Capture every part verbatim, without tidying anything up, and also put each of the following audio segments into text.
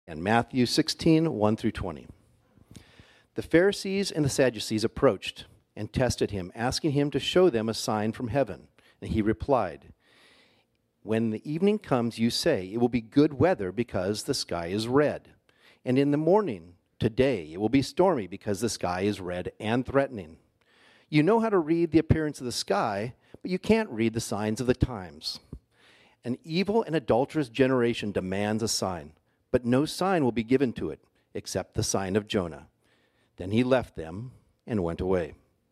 And Matthew sixteen, one through twenty. The Pharisees and the Sadducees approached and tested him, asking him to show them a sign from heaven. And he replied, "When the evening comes, you say, it will be good weather because the sky is red. And in the morning, today, it will be stormy because the sky is red and threatening. You know how to read the appearance of the sky, but you can't read the signs of the times. An evil and adulterous generation demands a sign, but no sign will be given to it except the sign of Jonah." Then he left them and went away.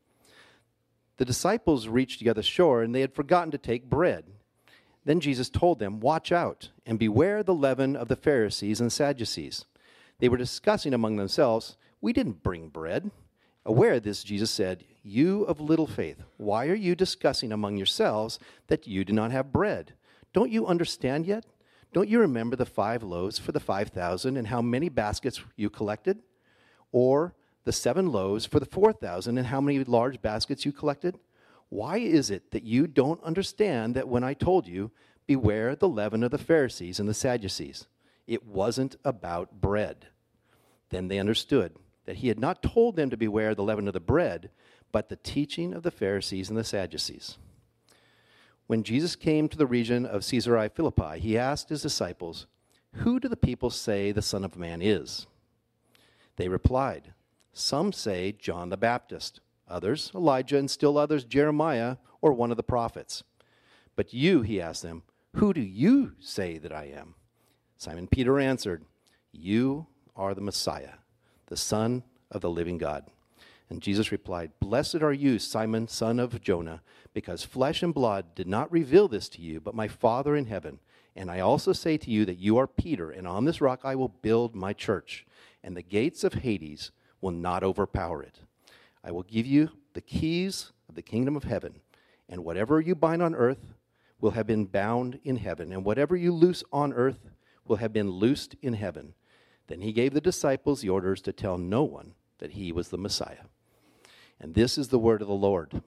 The disciples reached the other shore, and they had forgotten to take bread. Then Jesus told them, "Watch out and beware the leaven of the Pharisees and Sadducees." They were discussing among themselves, "We didn't bring bread." Aware of this, Jesus said, "You of little faith, why are you discussing among yourselves that you do not have bread? Don't you understand yet? Don't you remember the five loaves for the five thousand and how many baskets you collected? Or the seven loaves for the four thousand and how many large baskets you collected? Why is it that you don't understand that when I told you, beware the leaven of the Pharisees and the Sadducees? It wasn't about bread." Then they understood that he had not told them to beware the leaven of the bread, but the teaching of the Pharisees and the Sadducees. When Jesus came to the region of Caesarea Philippi, he asked his disciples, "Who do the people say the Son of Man is?" They replied, "Some say John the Baptist, others Elijah, and still others Jeremiah or one of the prophets. But you," he asked them, "who do you say that I am?" Simon Peter answered, "You are the Messiah, the Son of the living God." And Jesus replied, "Blessed are you, Simon, son of Jonah, because flesh and blood did not reveal this to you, but my Father in heaven. And I also say to you that you are Peter, and on this rock I will build my church, and the gates of Hades will not overpower it. I will give you the keys of the kingdom of heaven, and whatever you bind on earth will have been bound in heaven, and whatever you loose on earth will have been loosed in heaven." Then he gave the disciples the orders to tell no one that he was the Messiah. And this is the word of the Lord.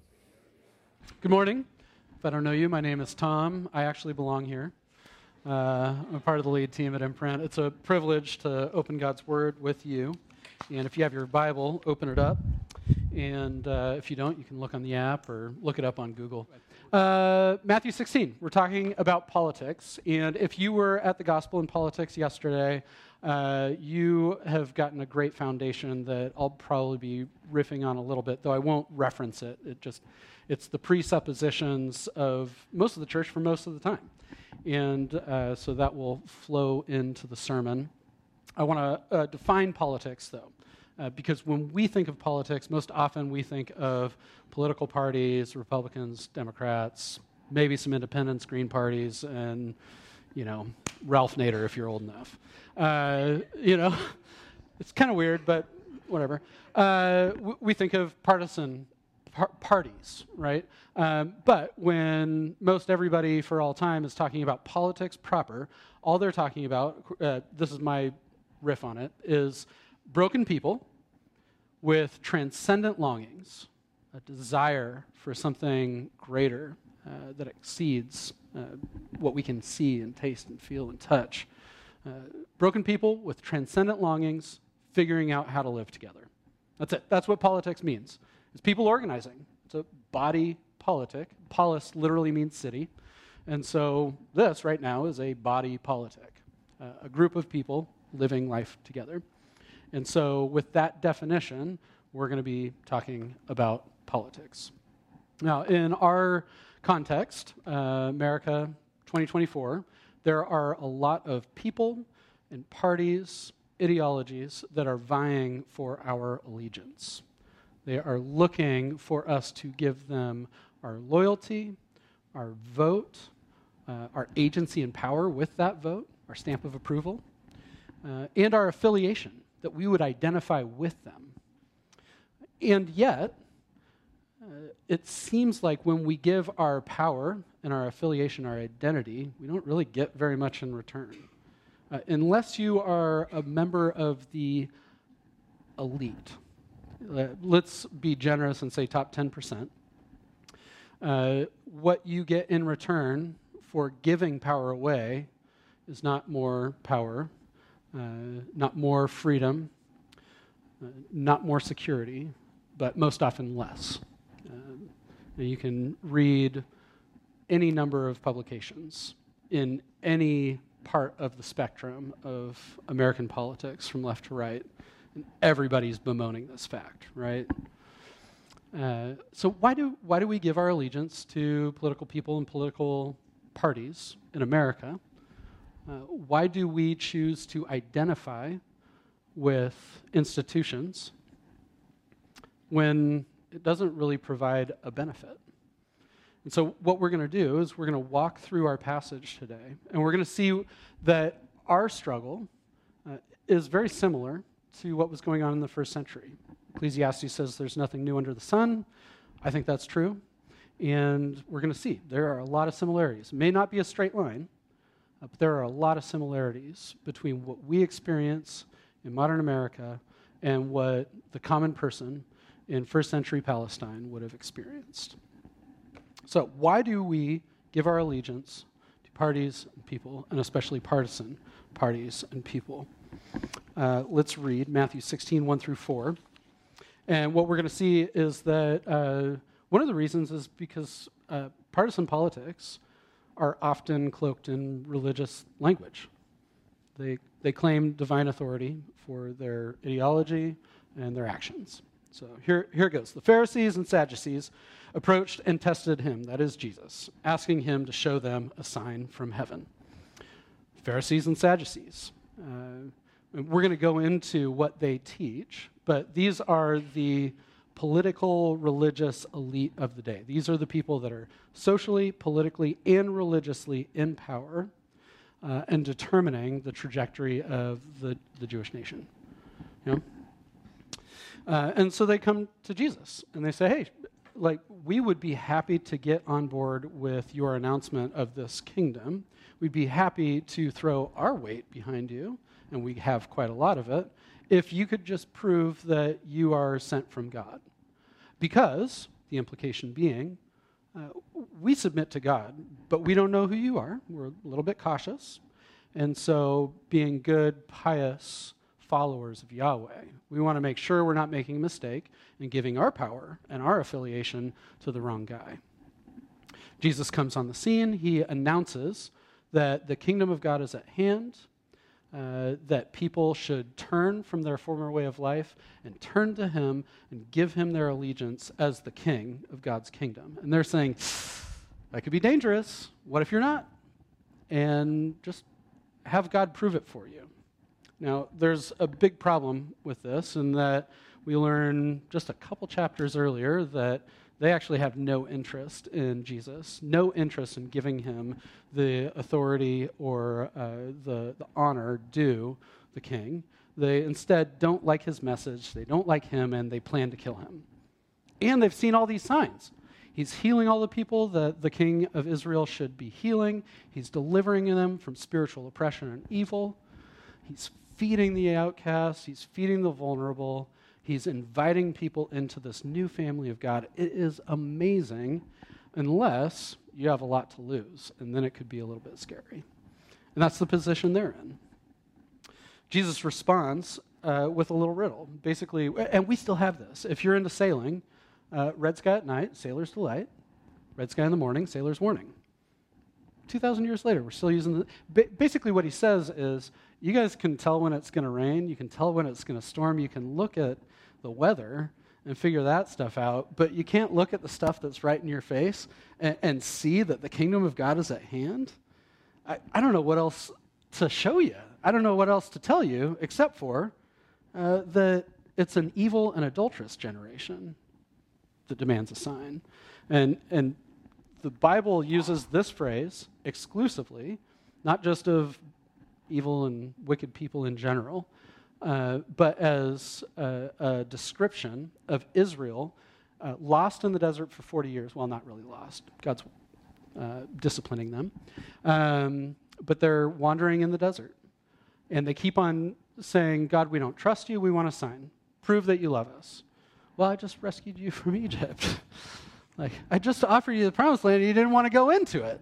Good morning. If I don't know you, my name is Tom. I actually belong here. Uh, I'm part of the lead team at Imprint. It's a privilege to open God's Word with you. And if you have your Bible, open it up. And uh, if you don't, you can look on the app or look it up on Google. Uh, Matthew sixteen, we're talking about politics. And if you were at the Gospel in Politics yesterday, uh, you have gotten a great foundation that I'll probably be riffing on a little bit, though I won't reference it. It just, it's the presuppositions of most of the church for most of the time. And uh, so that will flow into the sermon. I want to uh, define politics, though. Uh, because when we think of politics, most often we think of political parties, Republicans, Democrats, maybe some independents, Green parties, and, you know, Ralph Nader if you're old enough. Uh, you know, it's kind of weird, but whatever. Uh, w- we think of partisan par- parties, right? Um, but when most everybody for all time is talking about politics proper, all they're talking about, uh, this is my riff on it, is broken people with transcendent longings, a desire for something greater uh, that exceeds uh, what we can see and taste and feel and touch. Uh, broken people with transcendent longings, figuring out how to live together. That's it. That's what politics means. It's people organizing. It's a body politic. Polis literally means city. And so this right now is a body politic, uh, a group of people living life together. And so with that definition, we're going to be talking about politics. Now, in our context, uh, America twenty twenty-four, there are a lot of people and parties, ideologies that are vying for our allegiance. They are looking for us to give them our loyalty, our vote, uh, our agency and power with that vote, our stamp of approval, uh, and our affiliation, that we would identify with them. And yet, uh, it seems like when we give our power and our affiliation, our identity, we don't really get very much in return. Uh, unless you are a member of the elite. Uh, let's be generous and say top ten percent. Uh, what you get in return for giving power away is not more power, uh, not more freedom, uh, not more security, but most often less. Uh, and you can read any number of publications in any part of the spectrum of American politics from left to right, and everybody's bemoaning this fact, right? Uh, so why do why do we give our allegiance to political people and political parties in America? Uh, why do we choose to identify with institutions when it doesn't really provide a benefit? And so what we're going to do is we're going to walk through our passage today, and we're going to see that our struggle uh, is very similar to what was going on in the first century. Ecclesiastes says there's nothing new under the sun. I think that's true. And we're going to see there are a lot of similarities. It may not be a straight line, uh, but there are a lot of similarities between what we experience in modern America and what the common person in first century Palestine would have experienced. So why do we give our allegiance to parties and people, and especially partisan parties and people? Uh, let's read Matthew sixteen, one through four. And what we're going to see is that uh, one of the reasons is because uh, partisan politics are often cloaked in religious language. They, they claim divine authority for their ideology and their actions. So here, here it goes. The Pharisees and Sadducees approached and tested him, that is Jesus, asking him to show them a sign from heaven. Pharisees and Sadducees. Uh, we're going to go into what they teach, but these are the political, religious elite of the day. These are the people that are socially, politically, and religiously in power uh, and determining the trajectory of the, the Jewish nation. You know? Uh, and so they come to Jesus, and they say, hey, like, we would be happy to get on board with your announcement of this kingdom. We'd be happy to throw our weight behind you, and we have quite a lot of it, if you could just prove that you are sent from God. Because, the implication being, uh, we submit to God, but we don't know who you are. We're a little bit cautious. And so, being good, pious followers of Yahweh, we want to make sure we're not making a mistake and giving our power and our affiliation to the wrong guy. Jesus comes on the scene. He announces that the kingdom of God is at hand, uh, that people should turn from their former way of life and turn to him and give him their allegiance as the king of God's kingdom. And they're saying, that could be dangerous. What if you're not? And just have God prove it for you. Now, there's a big problem with this in that we learn just a couple chapters earlier that they actually have no interest in Jesus, no interest in giving him the authority or uh, the, the honor due the king. They instead don't like his message, they don't like him, and they plan to kill him. And they've seen all these signs. He's healing all the people that the king of Israel should be healing. He's delivering them from spiritual oppression and evil. He's feeding the outcast. He's feeding the vulnerable. He's inviting people into this new family of God. It is amazing, unless you have a lot to lose, and then it could be a little bit scary. And that's the position they're in. Jesus responds uh, with a little riddle. Basically, and we still have this. If you're into sailing, uh, red sky at night, sailor's delight. Red sky in the morning, sailor's warning. two thousand years later, we're still using the... Ba- basically what he says is, you guys can tell when it's going to rain, you can tell when it's going to storm, you can look at the weather and figure that stuff out, but you can't look at the stuff that's right in your face and, and see that the kingdom of God is at hand. I, I don't know what else to show you. I don't know what else to tell you except for uh, that it's an evil and adulterous generation that demands a sign. And, and the Bible uses this phrase exclusively, not just of evil and wicked people in general, uh, but as a, a description of Israel uh, lost in the desert for forty years. Well, not really lost. God's uh, disciplining them. Um, but they're wandering in the desert. And they keep on saying, God, we don't trust you. We want a sign. Prove that you love us. Well, I just rescued you from Egypt. Like, I just offered you the promised land and you didn't want to go into it.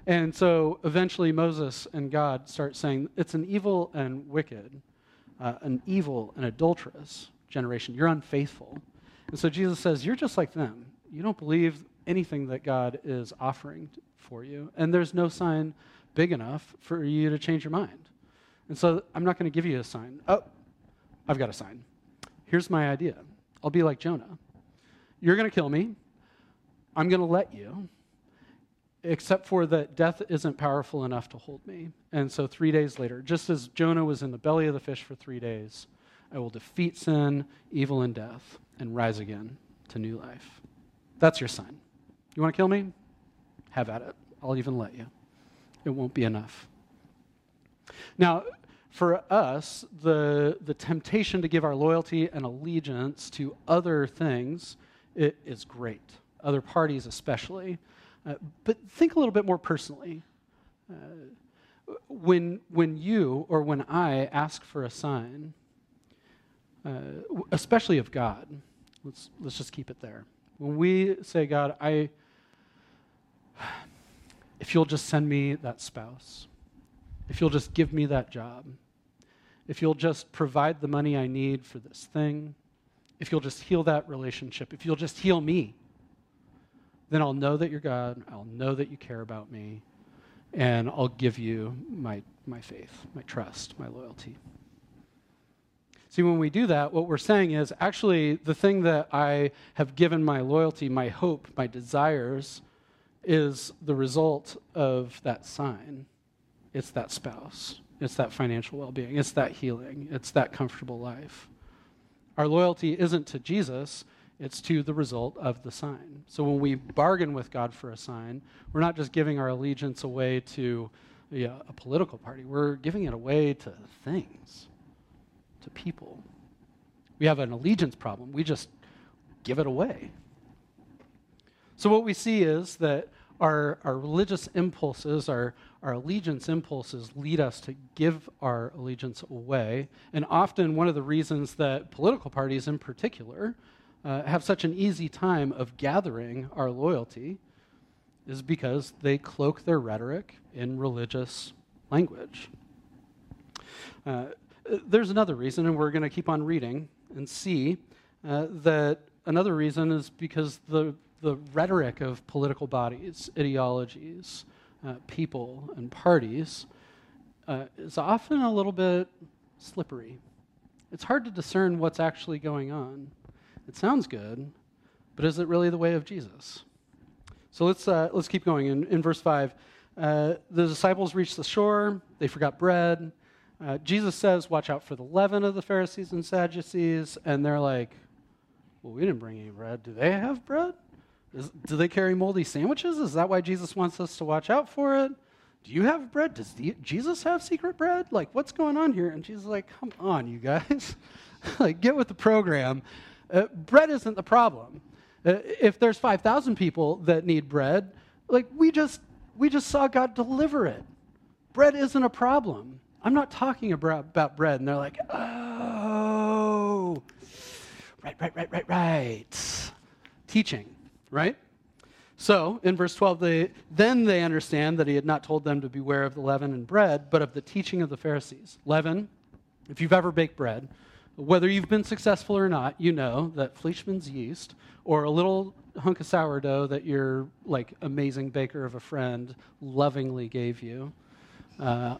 And so eventually Moses and God start saying, it's an evil and wicked, uh, an evil and adulterous generation. You're unfaithful. And so Jesus says, you're just like them. You don't believe anything that God is offering for you. And there's no sign big enough for you to change your mind. And so I'm not going to give you a sign. Oh, I've got a sign. Here's my idea. I'll be like Jonah. You're going to kill me. I'm going to let you. Except for that death isn't powerful enough to hold me. And so three days later, just as Jonah was in the belly of the fish for three days, I will defeat sin, evil, and death, and rise again to new life. That's your sign. You want to kill me? Have at it. I'll even let you. It won't be enough. Now, for us, the, the temptation to give our loyalty and allegiance to other things it is great, other parties especially. Uh, but think a little bit more personally. Uh, when, when you or when I ask for a sign, uh, especially of God, let's, let's just keep it there. When we say, God, I, if you'll just send me that spouse, if you'll just give me that job, if you'll just provide the money I need for this thing, if you'll just heal that relationship, if you'll just heal me, then I'll know that you're God, I'll know that you care about me, and I'll give you my, my faith, my trust, my loyalty. See, when we do that, what we're saying is, actually, the thing that I have given my loyalty, my hope, my desires, is the result of that sign. It's that spouse. It's that financial well-being. It's that healing. It's that comfortable life. Our loyalty isn't to Jesus. It's to the result of the sign. So when we bargain with God for a sign, we're not just giving our allegiance away to yeah, a political party. We're giving it away to things, to people. We have an allegiance problem. We just give it away. So what we see is that our, our religious impulses, our, our allegiance impulses lead us to give our allegiance away. And often one of the reasons that political parties in particular Uh, have such an easy time of gathering our loyalty is because they cloak their rhetoric in religious language. Uh, there's another reason, and we're going to keep on reading and see uh, that another reason is because the, the rhetoric of political bodies, ideologies, uh, people, and parties uh, is often a little bit slippery. It's hard to discern what's actually going on. It sounds good, but is it really the way of Jesus? So let's uh, let's keep going. In, in verse five, uh, the disciples reached the shore. They forgot bread. Uh, Jesus says, watch out for the leaven of the Pharisees and Sadducees. And they're like, well, we didn't bring any bread. Do they have bread? Is, do they carry moldy sandwiches? Is that why Jesus wants us to watch out for it? Do you have bread? Does the, Jesus have secret bread? Like, what's going on here? And Jesus is like, come on, you guys. Like, get with the program. Uh, bread isn't the problem. Uh, if there's five thousand people that need bread, like we just we just saw God deliver it. Bread isn't a problem. I'm not talking about, about bread. And they're like, oh, right, right, right, right, right. Teaching, right? So in verse twelve, they, then they understand that he had not told them to beware of the leaven and bread, but of the teaching of the Pharisees. Leaven, if you've ever baked bread, whether you've been successful or not, you know that Fleischmann's yeast or a little hunk of sourdough that your like amazing baker of a friend lovingly gave you, uh,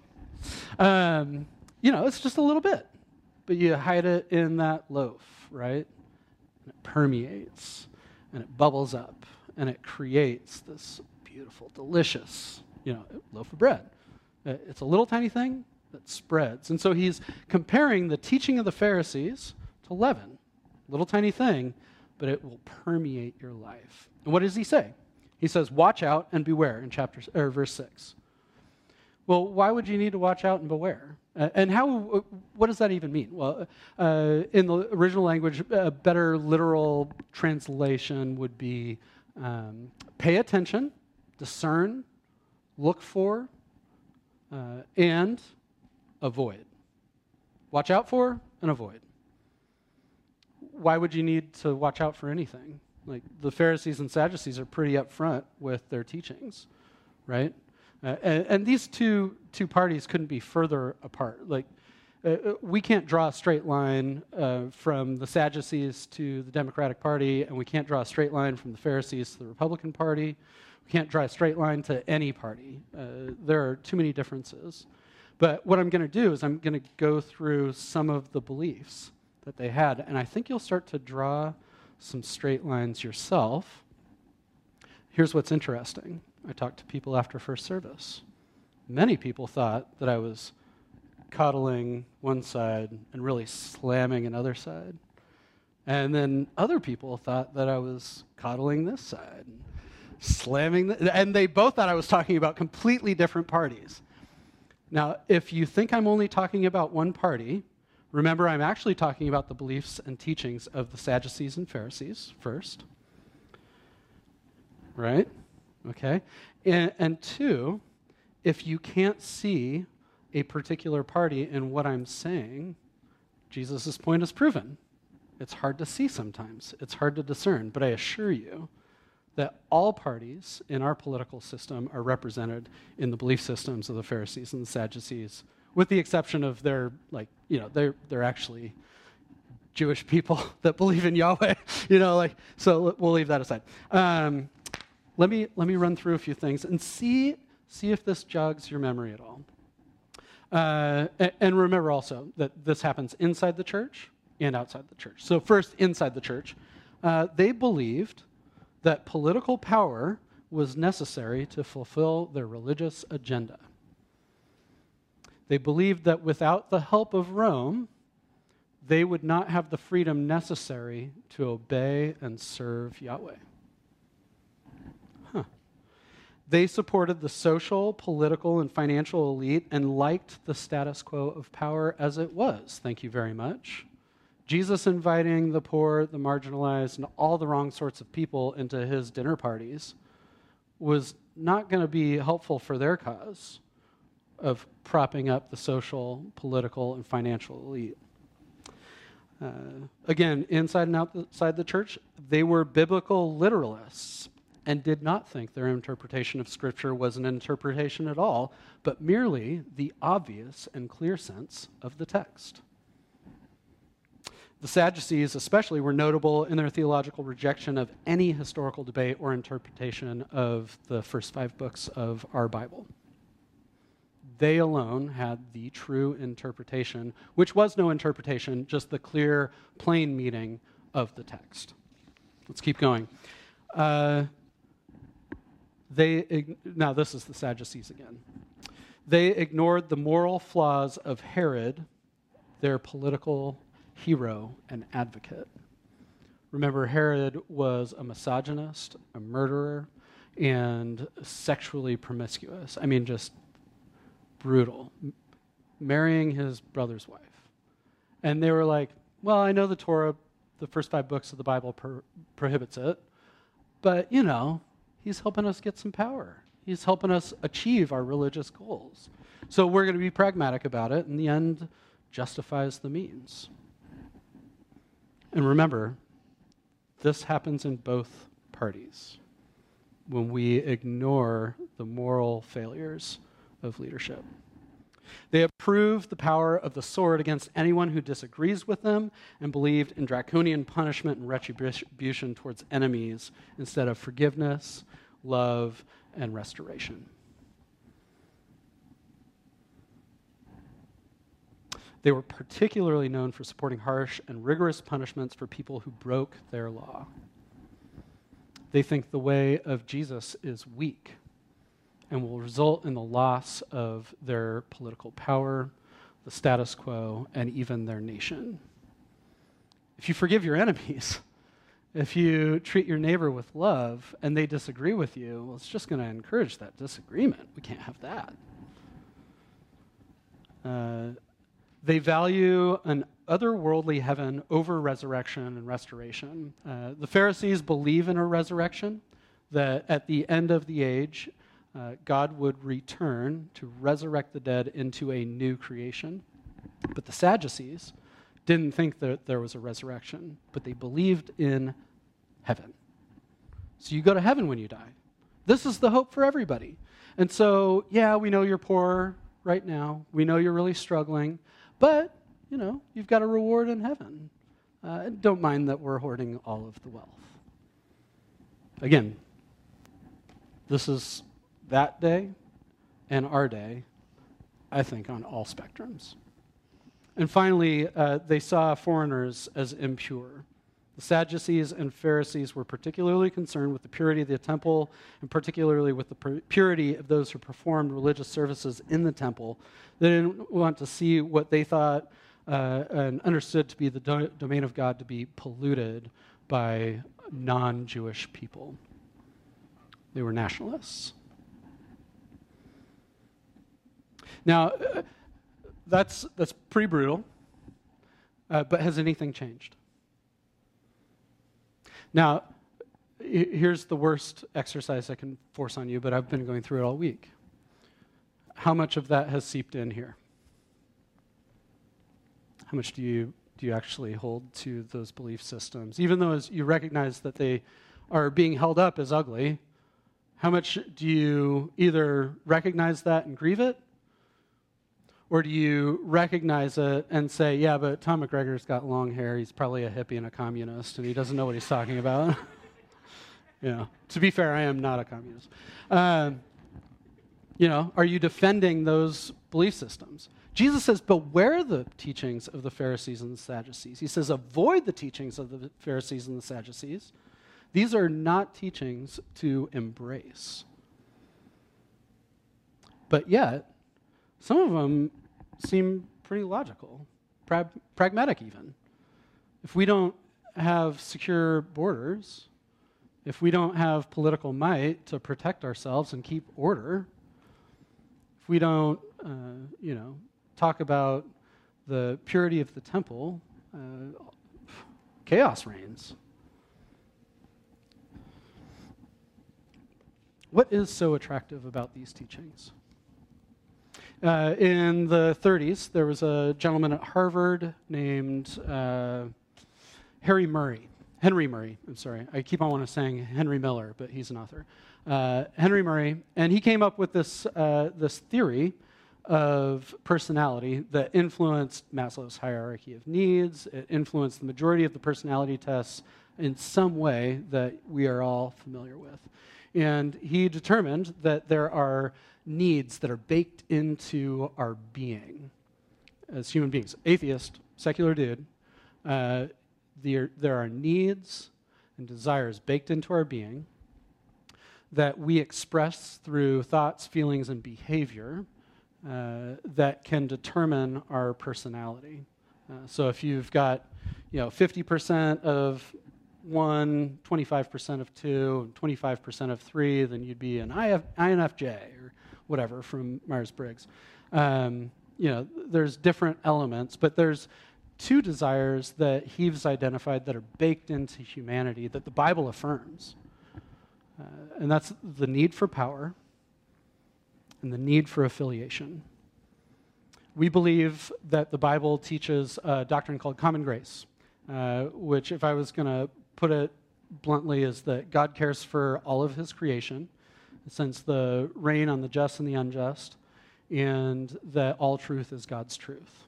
um, you know, it's just a little bit, but you hide it in that loaf, right? And it permeates, and it bubbles up, and it creates this beautiful, delicious, you know, loaf of bread. It's a little tiny thing that spreads. And so he's comparing the teaching of the Pharisees to leaven, little tiny thing, but it will permeate your life. And what does he say? He says, watch out and beware in chapter or verse six. Well, why would you need to watch out and beware? Uh, and how? What does that even mean? Well, uh, in the original language, a better literal translation would be um, pay attention, discern, look for, uh, and avoid. Watch out for and avoid. Why would you need to watch out for anything? Like the Pharisees and Sadducees are pretty upfront with their teachings. right? Uh, and, and these two two parties couldn't be further apart. Like, uh, we can't draw a straight line uh, from the Sadducees to the Democratic Party, and we can't draw a straight line from the Pharisees to the Republican Party. We can't draw a straight line to any party. Uh, there are too many differences. But what I'm going to do is I'm going to go through some of the beliefs that they had, and I think you'll start to draw some straight lines yourself. Here's what's interesting. I talked to people after first service. Many people thought that I was coddling one side and really slamming another side. And then other people thought that I was coddling this side, and slamming, the, and they both thought I was talking about completely different parties. Now, if you think I'm only talking about one party, remember I'm actually talking about the beliefs and teachings of the Sadducees and Pharisees first. Right? Okay? And, and two, if you can't see a particular party in what I'm saying, Jesus' point is proven. It's hard to see sometimes. It's hard to discern. But I assure you that all parties in our political system are represented in the belief systems of the Pharisees and the Sadducees, with the exception of their, like, you know, they're they're actually Jewish people that believe in Yahweh, you know, like, so we'll leave that aside. Um, let me let me run through a few things and see see if this jogs your memory at all. Uh, and, and remember also that this happens inside the church and outside the church. So first, inside the church, uh, they believed that political power was necessary to fulfill their religious agenda. They believed that without the help of Rome, they would not have the freedom necessary to obey and serve Yahweh. Huh. They supported the social, political, and financial elite and liked the status quo of power as it was. Thank you very much. Jesus inviting the poor, the marginalized, and all the wrong sorts of people into his dinner parties was not going to be helpful for their cause of propping up the social, political, and financial elite. Uh, again, inside and outside the church, they were biblical literalists and did not think their interpretation of Scripture was an interpretation at all, but merely the obvious and clear sense of the text. The Sadducees especially were notable in their theological rejection of any historical debate or interpretation of the first five books of our Bible. They alone had the true interpretation, which was no interpretation, just the clear, plain meaning of the text. Let's keep going. Uh, they now, this is the Sadducees again. They ignored the moral flaws of Herod, their political hero and advocate. Remember, Herod was a misogynist, a murderer, and sexually promiscuous. I mean, just brutal. M- marrying his brother's wife. And they were like, well, I know the Torah, the first five books of the Bible pro- prohibits it, but, you know, he's helping us get some power. He's helping us achieve our religious goals. So we're going to be pragmatic about it, and the end justifies the means. And remember, this happens in both parties when we ignore the moral failures of leadership. They approved the power of the sword against anyone who disagrees with them and believed in draconian punishment and retribution towards enemies instead of forgiveness, love, and restoration. They were particularly known for supporting harsh and rigorous punishments for people who broke their law. They think the way of Jesus is weak and will result in the loss of their political power, the status quo, and even their nation. If you forgive your enemies, if you treat your neighbor with love and they disagree with you, well, it's just going to encourage that disagreement. We can't have that. Uh, They value an otherworldly heaven over resurrection and restoration. Uh, the Pharisees believe in a resurrection, that at the end of the age, uh, God would return to resurrect the dead into a new creation. But the Sadducees didn't think that there was a resurrection, but they believed in heaven. So you go to heaven when you die. This is the hope for everybody. And so, yeah, we know you're poor right now. We know you're really struggling. But, you know, you've got a reward in heaven. Uh, don't mind that we're hoarding all of the wealth. Again, this is that day and our day, I think, on all spectrums. And finally, uh, they saw foreigners as impure. The Sadducees and Pharisees were particularly concerned with the purity of the temple, and particularly with the purity of those who performed religious services in the temple. They didn't want to see what they thought uh, and understood to be the do- domain of God to be polluted by non-Jewish people. They were nationalists. Now, uh, that's that's pretty brutal, uh, but has anything changed? Now, here's the worst exercise I can force on you, but I've been going through it all week. How much of that has seeped in here? How much do you do you actually hold to those belief systems? Even though as you recognize that they are being held up as ugly, how much do you either recognize that and grieve it, or do you recognize it and say, yeah, but Tom McGregor's got long hair, he's probably a hippie and a communist, and he doesn't know what he's talking about? You know, to be fair, I am not a communist. Uh, you know, are you defending those belief systems? Jesus says, beware the teachings of the Pharisees and the Sadducees. He says, avoid the teachings of the Pharisees and the Sadducees. These are not teachings to embrace. But yet, some of them seem pretty logical, pra- pragmatic even. If we don't have secure borders, if we don't have political might to protect ourselves and keep order, if we don't, uh, you know, talk about the purity of the temple, uh, chaos reigns. What is so attractive about these teachings? Uh, in the thirties, there was a gentleman at Harvard named uh, Harry Murray. Henry Murray, I'm sorry. I keep on wanting to saying Henry Miller, but he's an author. Uh, Henry Murray, and he came up with this, uh, this theory of personality that influenced Maslow's hierarchy of needs. It influenced the majority of the personality tests in some way that we are all familiar with. And he determined that there are needs that are baked into our being as human beings. Atheist, secular dude, uh, there, there are needs and desires baked into our being that we express through thoughts, feelings, and behavior uh, that can determine our personality. Uh, so if you've got, you know, fifty percent of one, twenty-five percent of two, and twenty-five percent of three, then you'd be an I N F J or whatever from Myers-Briggs. Um, you know, there's different elements, but there's two desires that Heaves identified that are baked into humanity that the Bible affirms. Uh, and that's the need for power and the need for affiliation. We believe that the Bible teaches a doctrine called common grace, uh, which, if I was going to put it bluntly, is that God cares for all of his creation, sends the rain on the just and the unjust, and that all truth is God's truth.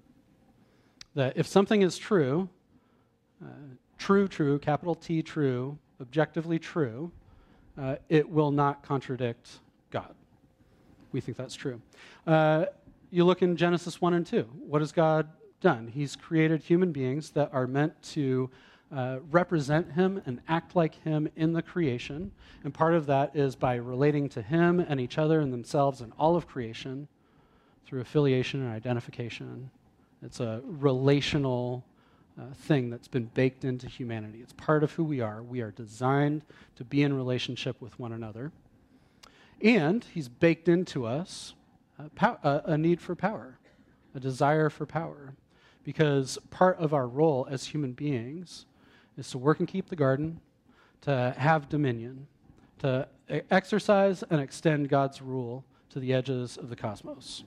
That if something is true, uh, true, true, capital T, true, objectively true, uh, it will not contradict God. We think that's true. Uh, you look in Genesis one and two. What has God done? He's created human beings that are meant to uh, represent him and act like him in the creation. And part of that is by relating to him and each other and themselves and all of creation through affiliation and identification. It's a relational uh, thing that's been baked into humanity. It's part of who we are. We are designed to be in relationship with one another. And he's baked into us a, pow- a, a need for power, a desire for power. Because part of our role as human beings is to work and keep the garden, to have dominion, to exercise and extend God's rule to the edges of the cosmos.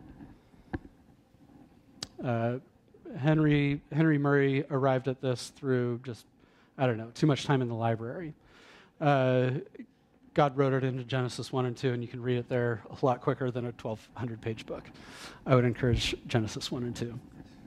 Uh, Henry Henry Murray arrived at this through just, I don't know, too much time in the library. Uh, God wrote it into Genesis one and two, and you can read it there a lot quicker than a twelve hundred page book. I would encourage Genesis one and two.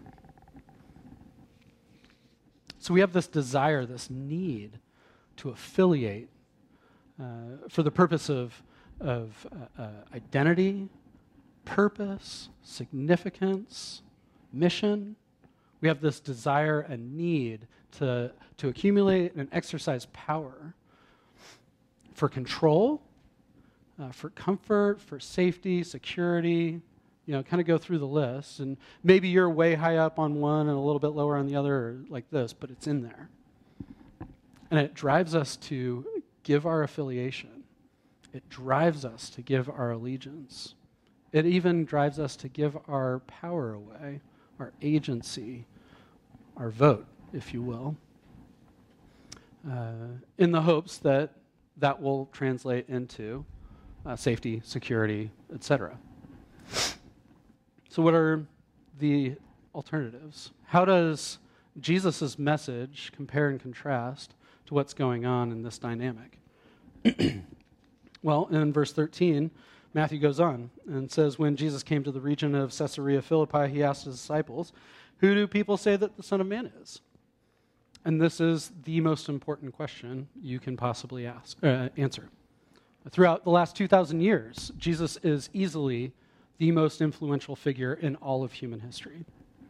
So we have this desire, this need to affiliate uh, for the purpose of, of uh, uh, identity, purpose, significance, mission. We have this desire and need to, to accumulate and exercise power for control, uh, for comfort, for safety, security. You know, kind of go through the list, and maybe you're way high up on one and a little bit lower on the other, or like this, but it's in there. And it drives us to give our affiliation. It drives us to give our allegiance. It even drives us to give our power away, our agency, our vote, if you will, uh, in the hopes that that will translate into uh, safety, security, et cetera. So what are the alternatives? How does Jesus' message compare and contrast to what's going on in this dynamic? Well, in verse thirteen, Matthew goes on and says, when Jesus came to the region of Caesarea Philippi, he asked his disciples, who do people say that the Son of Man is? And this is the most important question you can possibly ask, uh, answer. Throughout the last two thousand years, Jesus is easily the most influential figure in all of human history.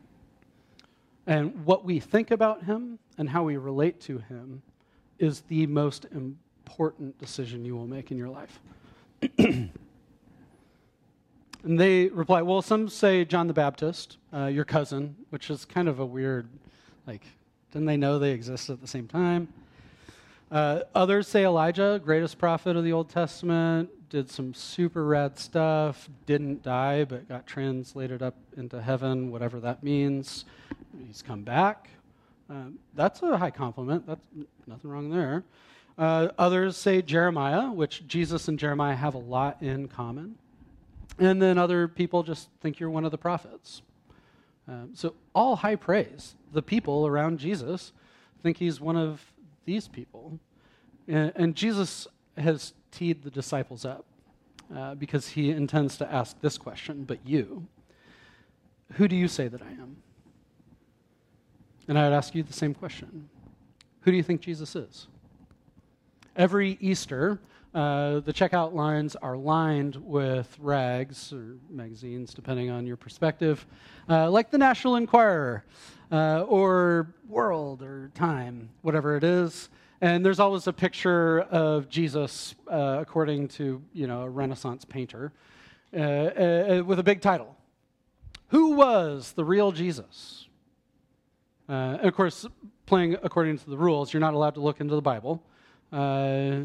And what we think about him and how we relate to him is the most important decision you will make in your life. And they reply, well, some say John the Baptist, uh, your cousin, which is kind of a weird, like, didn't they know they existed at the same time? Uh, others say Elijah, greatest prophet of the Old Testament, did some super rad stuff, didn't die, but got translated up into heaven, whatever that means. He's come back. Um, that's a high compliment. That's nothing wrong there. Uh, others say Jeremiah, which Jesus and Jeremiah have a lot in common. And then other people just think you're one of the prophets. Um, so all high praise. The people around Jesus think he's one of these people. And, and Jesus has teed the disciples up uh, because he intends to ask this question, but you, who do you say that I am? And I would ask you the same question. Who do you think Jesus is? Every Easter, uh, the checkout lines are lined with rags or magazines, depending on your perspective, uh, like the National Enquirer uh, or World or Time, whatever it is. And there's always a picture of Jesus, uh, according to, you know, a Renaissance painter, uh, uh, with a big title. Who was the real Jesus? Uh, and of course, playing according to the rules, you're not allowed to look into the Bible. Uh,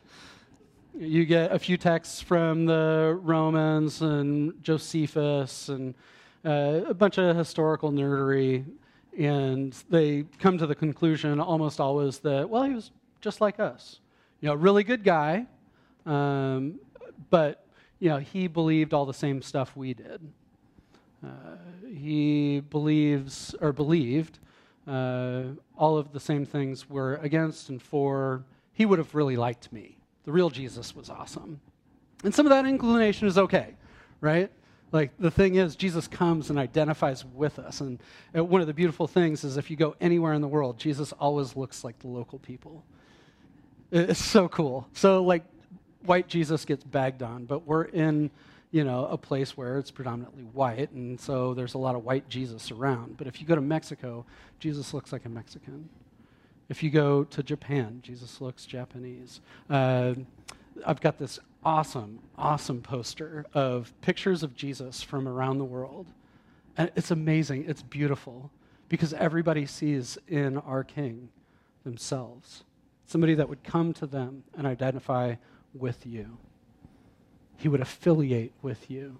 you get a few texts from the Romans and Josephus and uh, a bunch of historical nerdery. And they come to the conclusion almost always that, well, he was just like us. You know, really good guy, um, but, you know, he believed all the same stuff we did. Uh, he believes, or believed, uh, all of the same things we're against and for. He would have really liked me. The real Jesus was awesome. And some of that inclination is okay, right? Like, the thing is, Jesus comes and identifies with us. And uh, one of the beautiful things is if you go anywhere in the world, Jesus always looks like the local people. It's so cool. So, like, white Jesus gets bagged on, but we're in, you know, a place where it's predominantly white, and so there's a lot of white Jesus around. But if you go to Mexico, Jesus looks like a Mexican. If you go to Japan, Jesus looks Japanese. Uh, I've got this awesome, awesome poster of pictures of Jesus from around the world. And it's amazing. It's beautiful because everybody sees in our King themselves. Somebody that would come to them and identify with you. He would affiliate with you.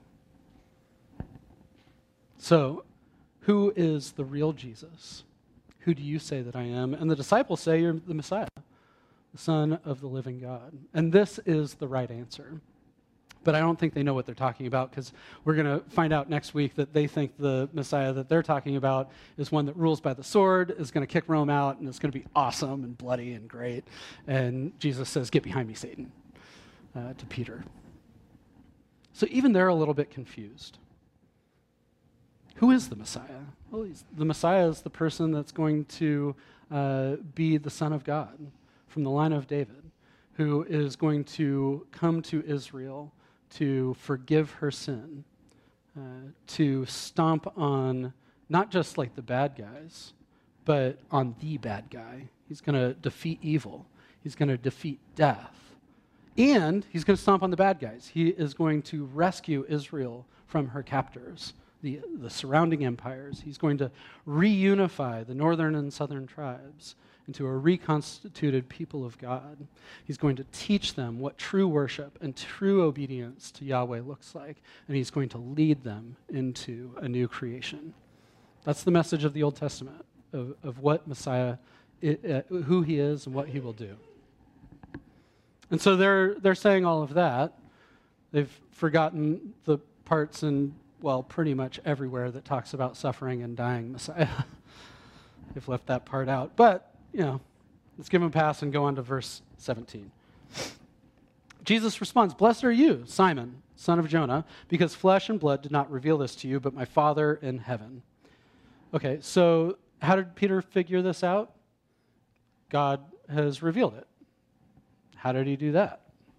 So, who is the real Jesus? Who do you say that I am? And the disciples say you're the Messiah, the Son of the living God. And this is the right answer. But I don't think they know what they're talking about because we're going to find out next week that they think the Messiah that they're talking about is one that rules by the sword, is going to kick Rome out, and it's going to be awesome and bloody and great. And Jesus says, get behind me, Satan. uh, to Peter. So even they're a little bit confused. Who is the Messiah? Well, he's, the Messiah is the person that's going to uh, be the Son of God from the line of David, who is going to come to Israel to forgive her sin, uh, to stomp on not just like the bad guys, but on the bad guy. He's going to defeat evil. He's going to defeat death. And he's going to stomp on the bad guys. He is going to rescue Israel from her captors, the, the surrounding empires. He's going to reunify the northern and southern tribes into a reconstituted people of God. He's going to teach them what true worship and true obedience to Yahweh looks like, and he's going to lead them into a new creation. That's the message of the Old Testament, of, of what Messiah, uh, who he is and what he will do. And so they're they're saying all of that. They've forgotten the parts in, well, pretty much everywhere that talks about suffering and dying Messiah. They've left that part out. But, you know, let's give him a pass and go on to verse seventeen. Jesus responds, "Blessed are you, Simon, son of Jonah, because flesh and blood did not reveal this to you, but my Father in heaven." Okay, so how did Peter figure this out? God has revealed it. How did he do that?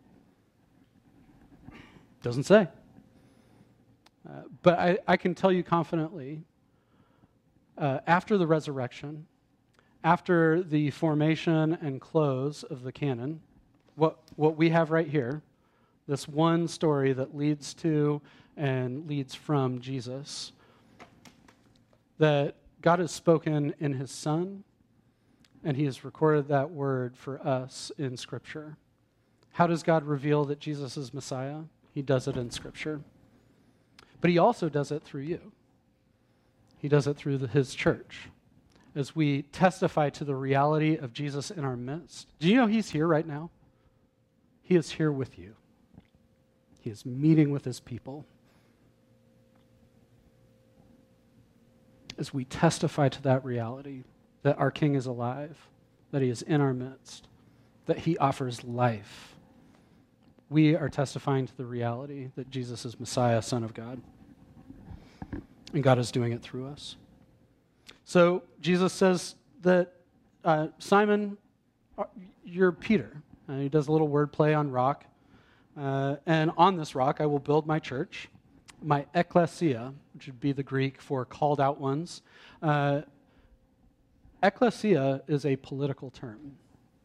Doesn't say. Uh, but I, I can tell you confidently, uh, after the resurrection, after the formation and close of the canon, what, what we have right here, this one story that leads to and leads from Jesus, that God has spoken in his Son, and he has recorded that word for us in Scripture. How does God reveal that Jesus is Messiah? He does it in Scripture. But he also does it through you. He does it through the, his church. As we testify to the reality of Jesus in our midst. Do you know he's here right now? He is here with you. He is meeting with his people. As we testify to that reality, that our King is alive, that he is in our midst, that he offers life, we are testifying to the reality that Jesus is Messiah, Son of God. And God is doing it through us. So Jesus says that, uh, Simon, you're Peter. Uh, he does a little wordplay on rock. Uh, and on this rock I will build my church, my ecclesia, which would be the Greek for called out ones. Uh, Ecclesia is a political term,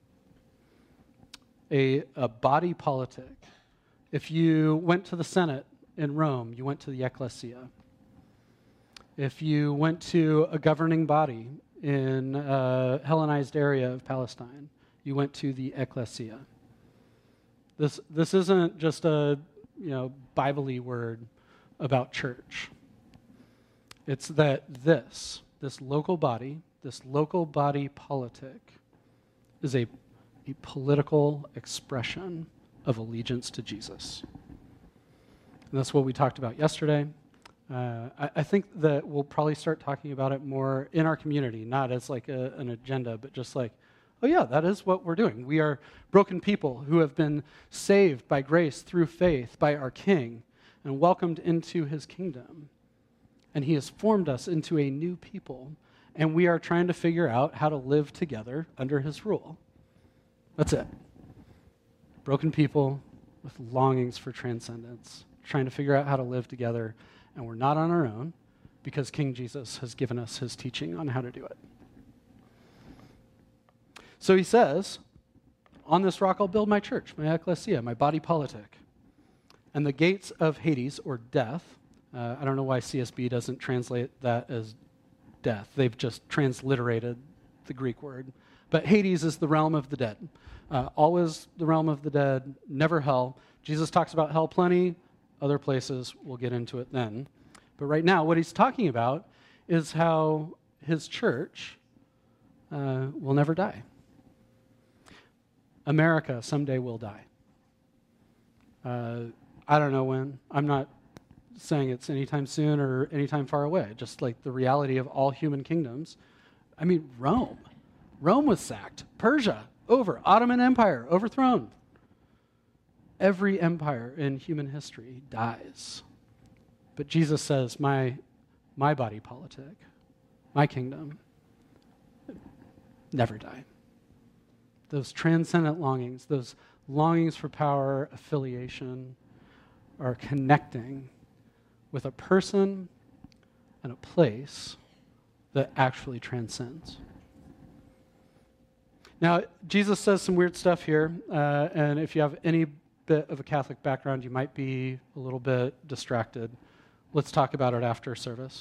a, a body politic. If you went to the Senate in Rome, you went to the ecclesia. If you went to a governing body in a Hellenized area of Palestine, you went to the ecclesia. This this isn't just a you know Bible-y word about church. It's that this this local body. This local body politic is a, a political expression of allegiance to Jesus. And that's what we talked about yesterday. Uh, I, I think that we'll probably start talking about it more in our community, not as like a, an agenda, but just like, oh yeah, that is what we're doing. We are broken people who have been saved by grace through faith by our King and welcomed into his kingdom. And he has formed us into a new people. And we are trying to figure out how to live together under his rule. That's it. Broken people with longings for transcendence, trying to figure out how to live together, and we're not on our own because King Jesus has given us his teaching on how to do it. So he says, on this rock I'll build my church, my ecclesia, my body politic. And the gates of Hades, or death, uh, I don't know why C S B doesn't translate that as death. They've just transliterated the Greek word. But Hades is the realm of the dead. Uh, always the realm of the dead, never hell. Jesus talks about hell plenty, other places, we'll get into it then. But right now, what he's talking about is how his church uh, will never die. America someday will die. Uh, I don't know when. I'm not saying it's anytime soon or anytime far away, just like the reality of all human kingdoms. I mean, Rome. Rome was sacked. Persia, over. Ottoman Empire, overthrown. every empire in human history dies. But Jesus says, my, my body politic, my kingdom, never die. Those transcendent longings, those longings for power, affiliation, are connecting with a person and a place that actually transcends. Now, Jesus says some weird stuff here, uh, and if you have any bit of a Catholic background, you might be a little bit distracted. Let's talk about it after service.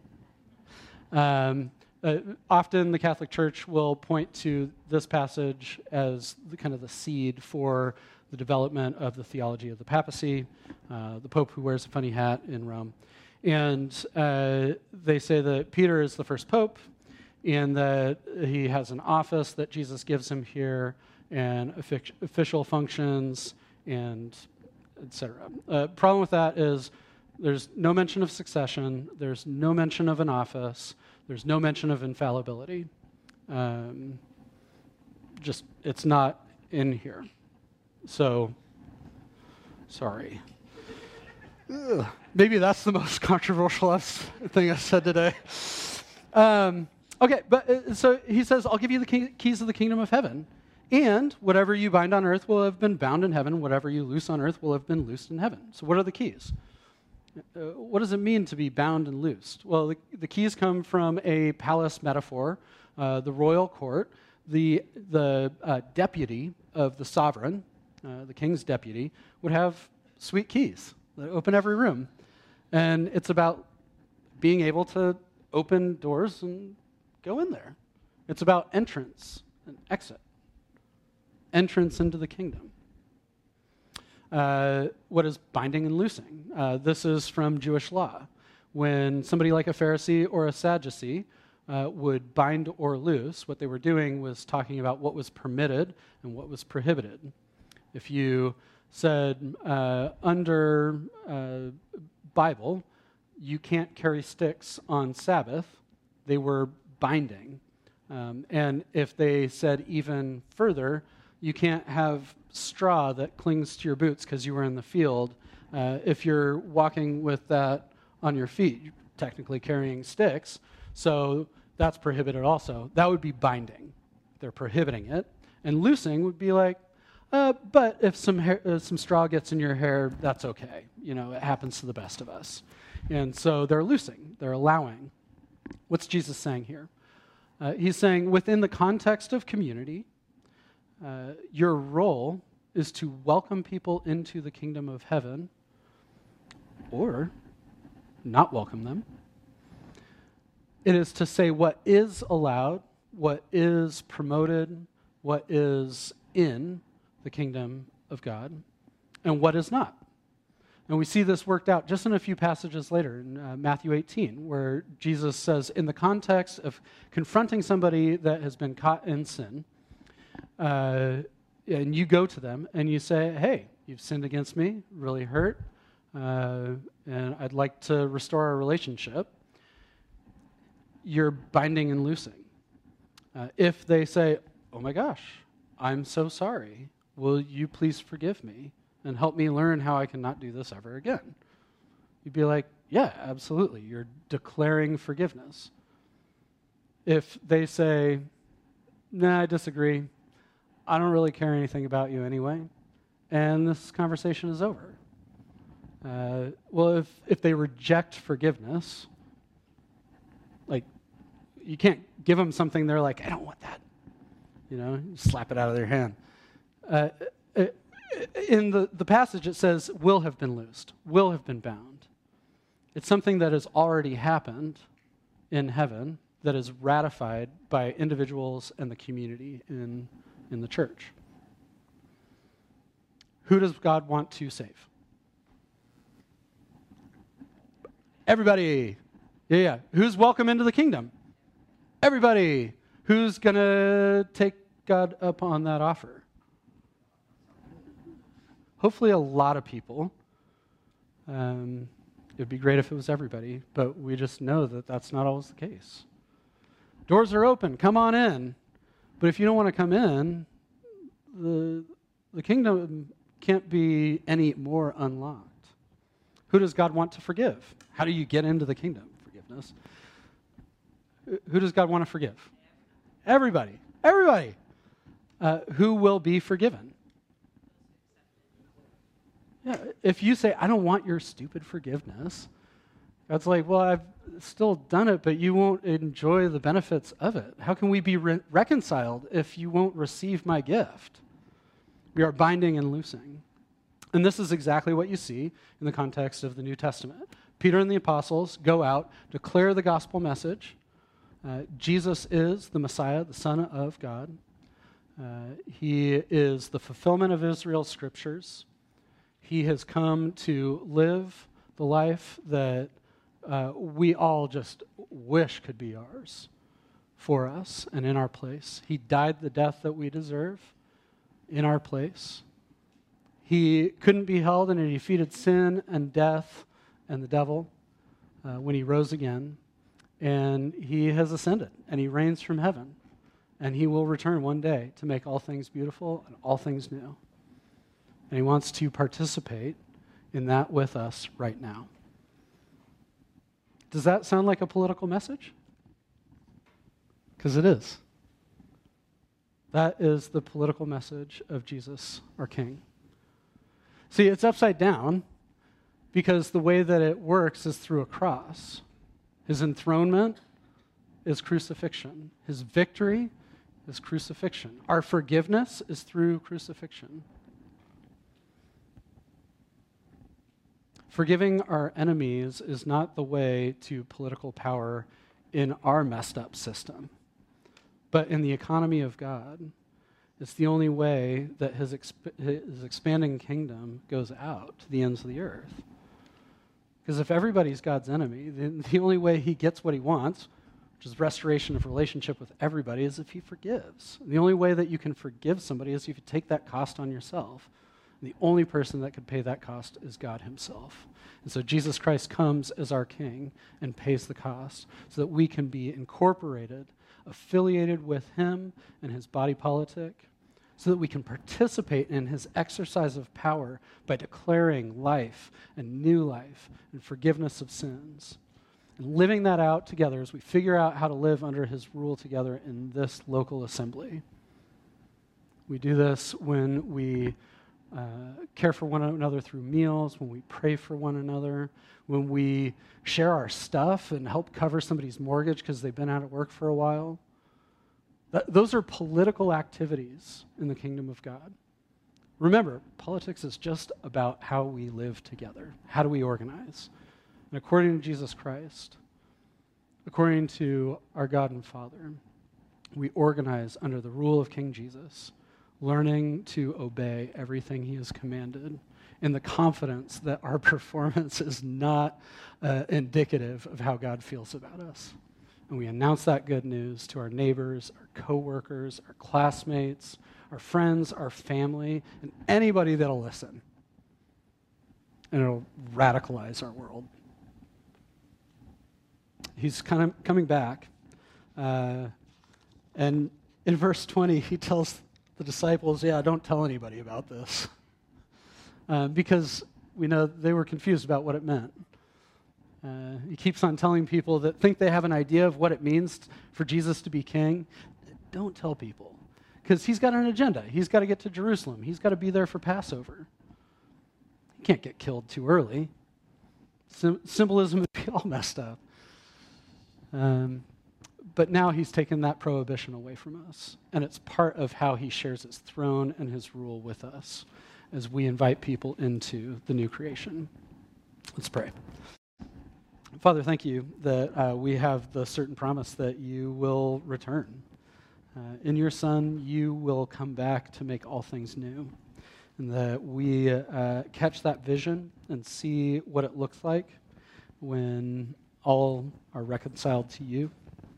Um, uh, often the Catholic Church will point to this passage as the, kind of the seed for the development of the theology of the papacy, uh, the Pope who wears a funny hat in Rome. And uh, they say that Peter is the first Pope, and that he has an office that Jesus gives him here, and offic- official functions, and et cetera. Uh, problem with that is there's no mention of succession, there's no mention of an office, there's no mention of infallibility. Um, just, it's not in here. So, sorry. Ugh. Maybe that's the most controversial thing I've said today. Um, okay, but uh, so he says, I'll give you the key- keys of the kingdom of heaven. And whatever you bind on earth will have been bound in heaven. Whatever you loose on earth will have been loosed in heaven. So what are the keys? Uh, what does it mean to be bound and loosed? Well, the, the keys come from a palace metaphor, uh, the royal court. The, the uh, deputy of the sovereign, uh, the king's deputy, would have sweet keys that open every room. And it's about being able to open doors and go in there. It's about entrance and exit. Entrance into the kingdom. Uh, what is binding and loosing? Uh, this is from Jewish law. When somebody like a Pharisee or a Sadducee uh, would bind or loose, what they were doing was talking about what was permitted and what was prohibited. If you said uh, under uh, Bible, you can't carry sticks on Sabbath, they were binding. Um, and if they said even further, you can't have straw that clings to your boots because you were in the field. Uh, if you're walking with that on your feet, you're technically carrying sticks, so that's prohibited also. That would be binding. They're prohibiting it. And loosing would be like, uh, but if some hair, uh, some straw gets in your hair, that's okay. You know, it happens to the best of us. And so they're loosing. They're allowing. What's Jesus saying here? Uh, he's saying within the context of community, Uh, your role is to welcome people into the kingdom of heaven or not welcome them. It is to say what is allowed, what is promoted, what is in the kingdom of God, and what is not. And we see this worked out just in a few passages later in uh, Matthew eighteen, where Jesus says, in the context of confronting somebody that has been caught in sin, Uh, and you go to them and you say, hey, you've sinned against me, really hurt, uh, and I'd like to restore our relationship. You're binding and loosing. Uh, if they say, oh my gosh, I'm so sorry, will you please forgive me and help me learn how I can not do this ever again? You'd be like, yeah, absolutely. You're declaring forgiveness. If they say, nah, I disagree, I don't really care anything about you anyway, and this conversation is over. Uh, well, if, if they reject forgiveness, like, you can't give them something they're like, I don't want that. You know, you slap it out of their hand. Uh, in the, the passage, it says, will have been loosed, will have been bound. It's something that has already happened in heaven that is ratified by individuals and the community in in the church. Who does God want to save? Everybody. Yeah, yeah. Who's welcome into the kingdom? Everybody. Who's going to take God up on that offer? Hopefully a lot of people. Um, it would be great if it was everybody, but we just know that that's not always the case. Doors are open. Come on in. But if you don't want to come in, the the kingdom can't be any more unlocked. Who does God want to forgive? How do you get into the kingdom? Forgiveness. Who does God want to forgive? Everybody. Everybody. Uh, who will be forgiven? Yeah, if you say, I don't want your stupid forgiveness, God's like, well, I've still done it, but you won't enjoy the benefits of it. How can we be re- reconciled if you won't receive my gift? We are binding and loosing. And this is exactly what you see in the context of the New Testament. Peter and the apostles go out, declare the gospel message. Uh, Jesus is the Messiah, the Son of God. Uh, he is the fulfillment of Israel's scriptures. He has come to live the life that uh, we all just wish could be ours for us and in our place. He died the death that we deserve in our place. He couldn't be held, and he defeated sin and death and the devil uh, when he rose again. And he has ascended, and he reigns from heaven. And he will return one day to make all things beautiful and all things new. And he wants to participate in that with us right now. Does that sound like a political message? Because it is. That is the political message of Jesus, our King. See, it's upside down because the way that it works is through a cross. His enthronement is crucifixion. His victory is crucifixion. Our forgiveness is through crucifixion. Forgiving our enemies is not the way to political power in our messed up system, but in the economy of God. It's the only way that his, exp- his expanding kingdom goes out to the ends of the earth. Because if everybody's God's enemy, then the only way he gets what he wants, which is restoration of relationship with everybody, is if he forgives. And the only way that you can forgive somebody is if you take that cost on yourself. And the only person that could pay that cost is God himself. And so Jesus Christ comes as our King and pays the cost so that we can be incorporated, affiliated with him and his body politic, so that we can participate in his exercise of power by declaring life and new life and forgiveness of sins. And living that out together as we figure out how to live under his rule together in this local assembly. We do this when we uh, care for one another through meals, when we pray for one another, when we share our stuff and help cover somebody's mortgage because they've been out of work for a while. Th- those are political activities in the kingdom of God. Remember, politics is just about how we live together. How do we organize? And according to Jesus Christ, according to our God and Father, we organize under the rule of King Jesus, learning to obey everything he has commanded in the confidence that our performance is not uh, indicative of how God feels about us. And we announce that good news to our neighbors, our coworkers, our classmates, our friends, our family, and anybody that'll listen. And it'll radicalize our world. He's kind of coming back. Uh, and in verse twenty, he tells the disciples, yeah, don't tell anybody about this. Uh, because we know they were confused about what it meant. Uh, he keeps on telling people that think they have an idea of what it means for Jesus to be king. Don't tell people. Because he's got an agenda. He's got to get to Jerusalem. He's got to be there for Passover. He can't get killed too early. Sym- symbolism would be all messed up. Um, but now he's taken that prohibition away from us. And it's part of how he shares his throne and his rule with us as we invite people into the new creation. Let's pray. Father, thank you that uh, we have the certain promise that you will return. Uh, in your Son, you will come back to make all things new. And that we uh, catch that vision and see what it looks like when all are reconciled to you.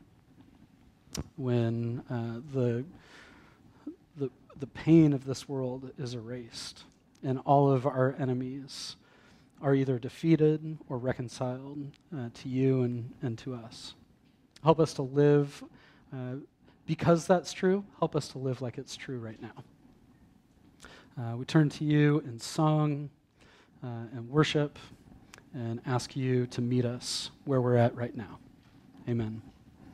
When uh, the, the, the pain of this world is erased and all of our enemies are either defeated or reconciled uh, to you and, and to us. Help us to live, uh, because that's true, help us to live like it's true right now. uh, we turn to you in song uh, and worship and ask you to meet us where we're at right now. Amen.